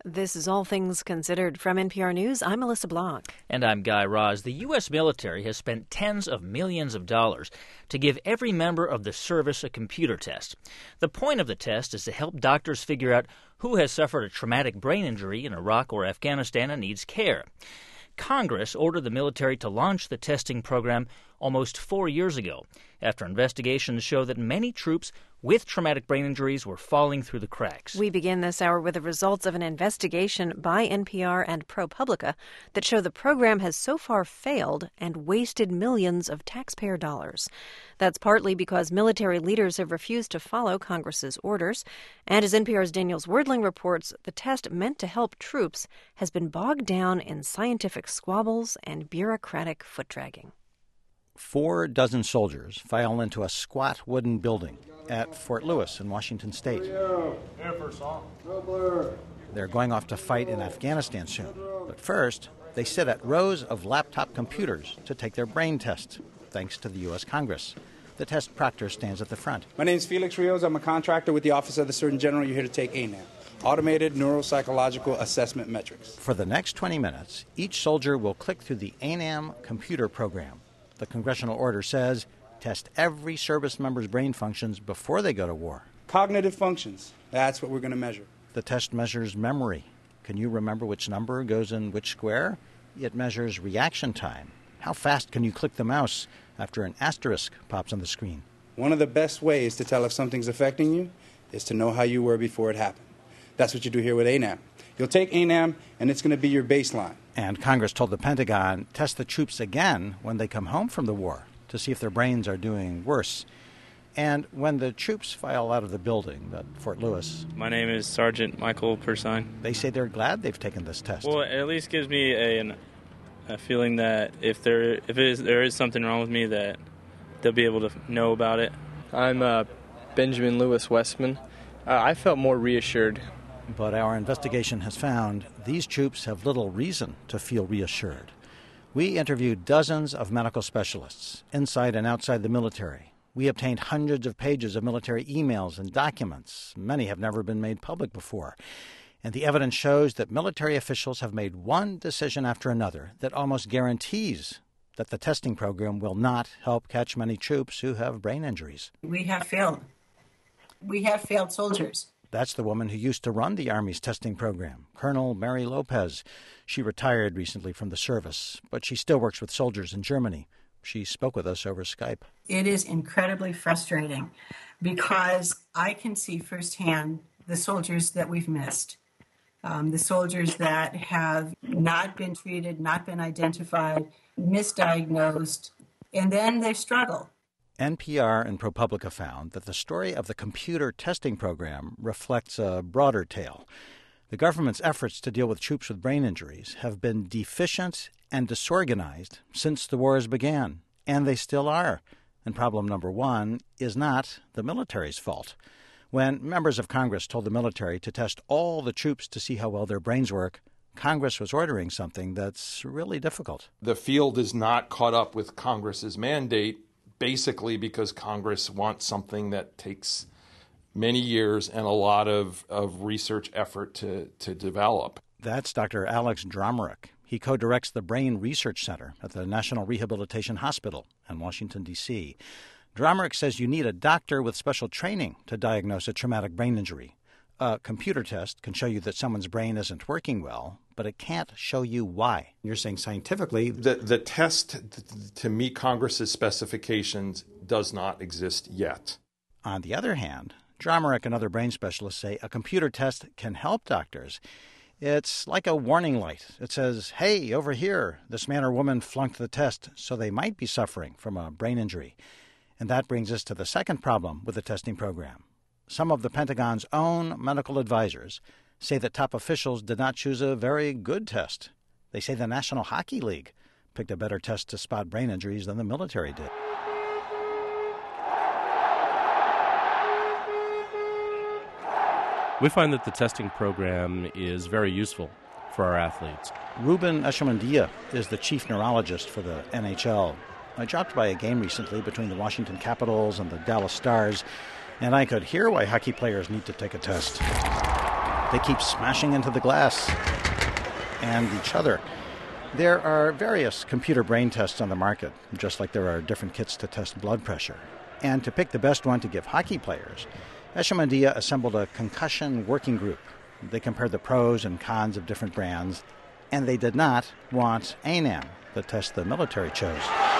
This is All Things Considered from NPR News. I'm Melissa Blanc. And I'm Guy Raz. The U.S. military has spent tens of millions of dollars to give every member of the service a computer test. The point of the test is to help doctors figure out who has suffered a traumatic brain injury in Iraq or Afghanistan and needs care. Congress ordered the military to launch the testing program almost 4 years ago, after investigations show that many troops with traumatic brain injuries were falling through the cracks. We begin this hour with the results of an investigation by NPR and ProPublica that show the program has so far failed and wasted millions of taxpayer dollars. That's partly because military leaders have refused to follow Congress's orders. And as NPR's Daniel Zwerdling reports, the test meant to help troops has been bogged down in scientific squabbles and bureaucratic foot-dragging. 4 dozen soldiers file into a squat wooden building at Fort Lewis in Washington State. They're going off to fight in Afghanistan soon. But first, they sit at rows of laptop computers to take their brain test, thanks to the U.S. Congress. The test proctor stands at the front. My name's Felix Rios. I'm a contractor with the Office of the Surgeon General. You're here to take ANAM, Automated Neuropsychological Assessment Metrics. For the next 20 minutes, each soldier will click through the ANAM computer program. The congressional order says test every service member's brain functions before they go to war. Cognitive functions, that's what we're going to measure. The test measures memory. Can you remember which number goes in which square? It measures reaction time. How fast can you click the mouse after an asterisk pops on the screen? One of the best ways to tell if something's affecting you is to know how you were before it happened. That's what you do here with ANAM. You'll take ANAM, and it's going to be your baseline. And Congress told the Pentagon, test the troops again when they come home from the war to see if their brains are doing worse. And when the troops file out of the building at Fort Lewis... My name is Sergeant Michael Persine. They say they're glad they've taken this test. Well, it at least gives me a feeling that if there is something wrong with me, that they'll be able to know about it. I'm Benjamin Lewis Westman. I felt more reassured. But our investigation has found these troops have little reason to feel reassured. We interviewed dozens of medical specialists, inside and outside the military. We obtained hundreds of pages of military emails and documents. Many have never been made public before. And the evidence shows that military officials have made one decision after another that almost guarantees that the testing program will not help catch many troops who have brain injuries. We have failed. We have failed soldiers. That's the woman who used to run the Army's testing program, Colonel Mary Lopez. She retired recently from the service, but she still works with soldiers in Germany. She spoke with us over Skype. It is incredibly frustrating because I can see firsthand the soldiers that we've missed, the soldiers that have not been treated, not been identified, misdiagnosed, and then they struggle. NPR and ProPublica found that the story of the computer testing program reflects a broader tale. The government's efforts to deal with troops with brain injuries have been deficient and disorganized since the wars began, and they still are. And problem number one is not the military's fault. When members of Congress told the military to test all the troops to see how well their brains work, Congress was ordering something that's really difficult. The field is not caught up with Congress's mandate, basically because Congress wants something that takes many years and a lot of research effort to develop. That's Dr. Alex Dromerick. He co-directs the Brain Research Center at the National Rehabilitation Hospital in Washington, D.C. Dromerick says you need a doctor with special training to diagnose a traumatic brain injury. A computer test can show you that someone's brain isn't working well, but it can't show you why. You're saying scientifically... The test to meet Congress's specifications does not exist yet. On the other hand, Dromerick and other brain specialists say a computer test can help doctors. It's like a warning light. It says, hey, over here, this man or woman flunked the test, so they might be suffering from a brain injury. And that brings us to the second problem with the testing program. Some of the Pentagon's own medical advisors say that top officials did not choose a very good test. They say the National Hockey League picked a better test to spot brain injuries than the military did. We find that the testing program is very useful for our athletes. Ruben Eschamandia is the chief neurologist for the NHL. I dropped by a game recently between the Washington Capitals and the Dallas Stars, and I could hear why hockey players need to take a test. They keep smashing into the glass and each other. There are various computer brain tests on the market, just like there are different kits to test blood pressure. And to pick the best one to give hockey players, Eshelmandia assembled a concussion working group. They compared the pros and cons of different brands, and they did not want ANAM, the test the military chose.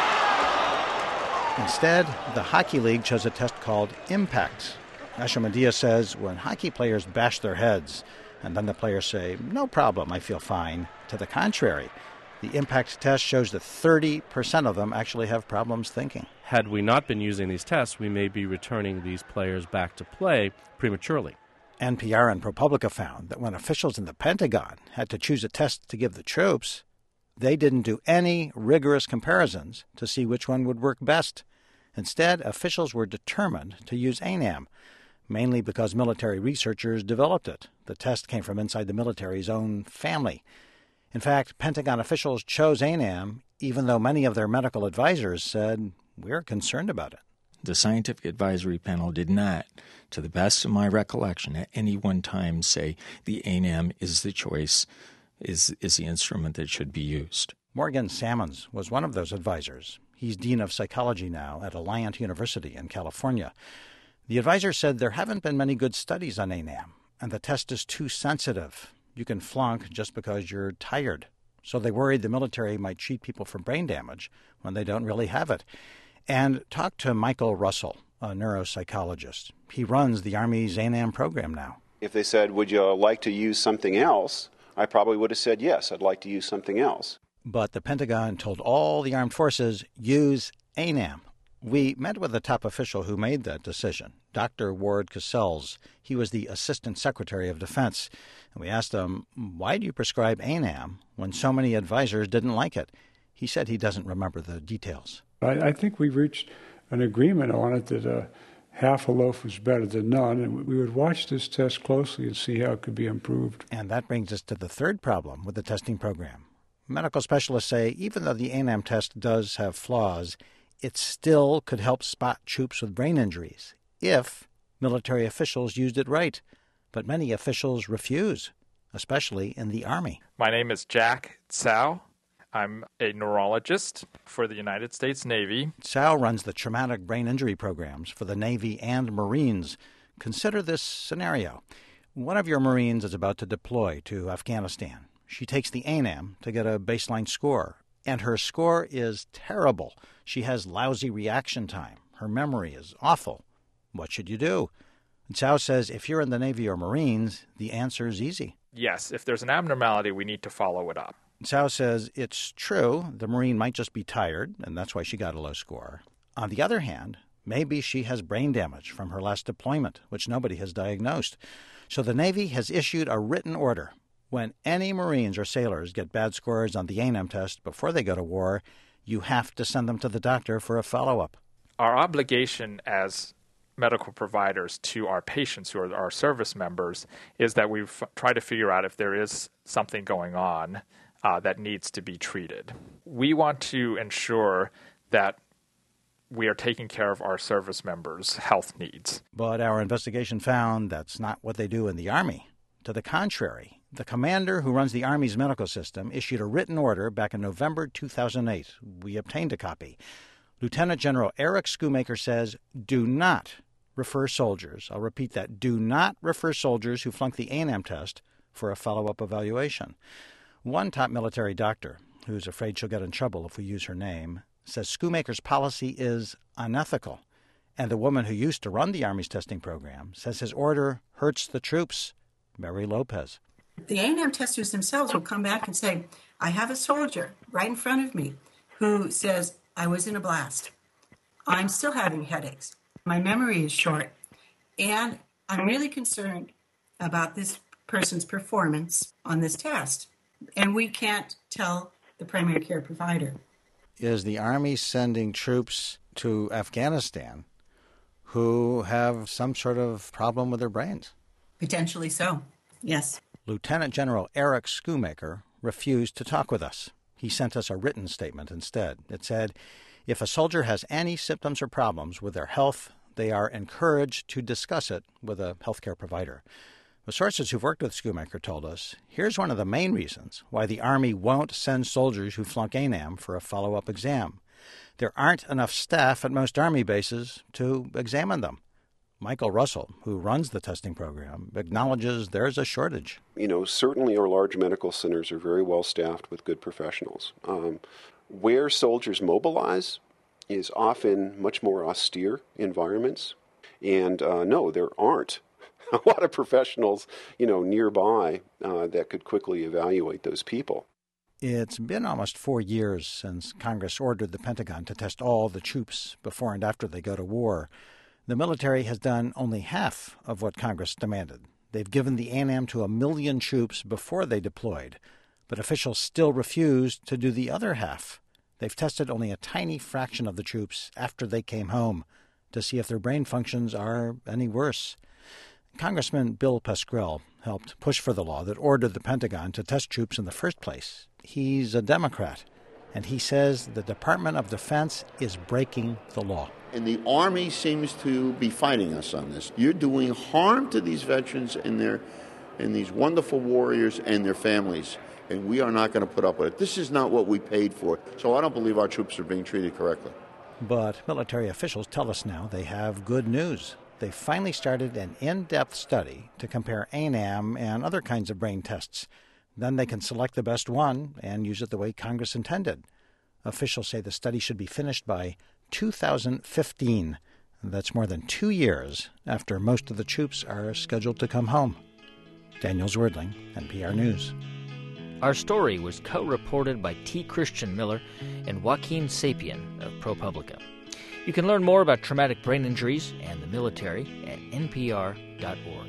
Instead, the Hockey League chose a test called IMPACT. Eshelmandia says when hockey players bash their heads, and then the players say, "No problem, I feel fine," to the contrary, the IMPACT test shows that 30% of them actually have problems thinking. Had we not been using these tests, we may be returning these players back to play prematurely. NPR and ProPublica found that when officials in the Pentagon had to choose a test to give the troops, they didn't do any rigorous comparisons to see which one would work best. Instead, officials were determined to use ANAM, mainly because military researchers developed it. The test came from inside the military's own family. In fact, Pentagon officials chose ANAM even though many of their medical advisors said, "We're concerned about it." The scientific advisory panel did not, to the best of my recollection, at any one time say the ANAM is the choice, is the instrument that should be used. Morgan Salmons was one of those advisors. He's dean of psychology now at Alliant University in California. The advisor said there haven't been many good studies on ANAM, and the test is too sensitive. You can flunk just because you're tired. So they worried the military might cheat people for brain damage when they don't really have it. And talk to Michael Russell, a neuropsychologist. He runs the Army's ANAM program now. If they said, "Would you like to use something else?" I probably would have said, "Yes, I'd like to use something else." But the Pentagon told all the armed forces, use ANAM. We met with a top official who made that decision, Dr. Ward Cassells. He was the Assistant Secretary of Defense. And we asked him, why do you prescribe ANAM when so many advisors didn't like it? He said he doesn't remember the details. I think we reached an agreement on it that half a loaf was better than none, and we would watch this test closely and see how it could be improved. And that brings us to the third problem with the testing program. Medical specialists say even though the ANAM test does have flaws, it still could help spot troops with brain injuries if military officials used it right. But many officials refuse, especially in the Army. My name is Jack Tsao. I'm a neurologist for the United States Navy. Tsao runs the traumatic brain injury programs for the Navy and Marines. Consider this scenario. One of your Marines is about to deploy to Afghanistan. She takes the ANAM to get a baseline score, and her score is terrible. She has lousy reaction time. Her memory is awful. What should you do? Tsao says if you're in the Navy or Marines, the answer is easy. Yes, if there's an abnormality, we need to follow it up. Tsao says it's true, the Marine might just be tired, and that's why she got a low score. On the other hand, maybe she has brain damage from her last deployment, which nobody has diagnosed. So the Navy has issued a written order. When any Marines or sailors get bad scores on the ANAM test before they go to war, you have to send them to the doctor for a follow-up. Our obligation as medical providers to our patients who are our service members is that we try to figure out if there is something going on that needs to be treated. We want to ensure that we are taking care of our service members' health needs. But our investigation found that's not what they do in the Army. To the contrary, the commander who runs the Army's medical system issued a written order back in November 2008. We obtained a copy. Lieutenant General Eric Schoomaker says, do not refer soldiers, I'll repeat that, do not refer soldiers who flunk the ANAM test for a follow-up evaluation. One top military doctor, who's afraid she'll get in trouble if we use her name, says Schoomaker's policy is unethical. And the woman who used to run the Army's testing program says his order hurts the troops. Mary Lopez. The ANAM testers themselves will come back and say, I have a soldier right in front of me who says, I was in a blast. I'm still having headaches. My memory is short. And I'm really concerned about this person's performance on this test. And we can't tell the primary care provider. Is the Army sending troops to Afghanistan who have some sort of problem with their brains? Potentially so, yes. Lieutenant General Eric Schoomaker refused to talk with us. He sent us a written statement instead. It said, if a soldier has any symptoms or problems with their health, they are encouraged to discuss it with a healthcare provider. The sources who've worked with Schoonmaker told us here's one of the main reasons why the Army won't send soldiers who flunk ANAM for a follow-up exam. There aren't enough staff at most Army bases to examine them. Michael Russell, who runs the testing program, acknowledges there's a shortage. Certainly our large medical centers are very well staffed with good professionals. Where soldiers mobilize is often much more austere environments. And no, there aren't a lot of professionals, nearby that could quickly evaluate those people. It's been almost 4 years since Congress ordered the Pentagon to test all the troops before and after they go to war. The military has done only half of what Congress demanded. They've given the ANAM to 1 million troops before they deployed, but officials still refused to do the other half. They've tested only a tiny fraction of the troops after they came home to see if their brain functions are any worse. Congressman Bill Pascrell helped push for the law that ordered the Pentagon to test troops in the first place. He's a Democrat, and he says the Department of Defense is breaking the law. And the Army seems to be fighting us on this. You're doing harm to these veterans and these wonderful warriors and their families, and we are not going to put up with it. This is not what we paid for, so I don't believe our troops are being treated correctly. But military officials tell us now they have good news. They finally started an in-depth study to compare ANAM and other kinds of brain tests. Then they can select the best one and use it the way Congress intended. Officials say the study should be finished by 2015. That's more than 2 years after most of the troops are scheduled to come home. Daniel Zwerdling, NPR News. Our story was co-reported by T. Christian Miller and Joaquin Sapien of ProPublica. You can learn more about traumatic brain injuries and the military at npr.org.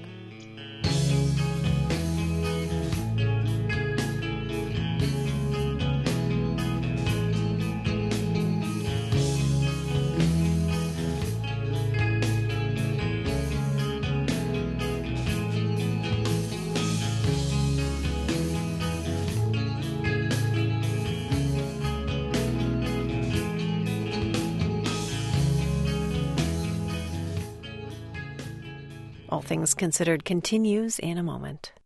All Things Considered continues in a moment.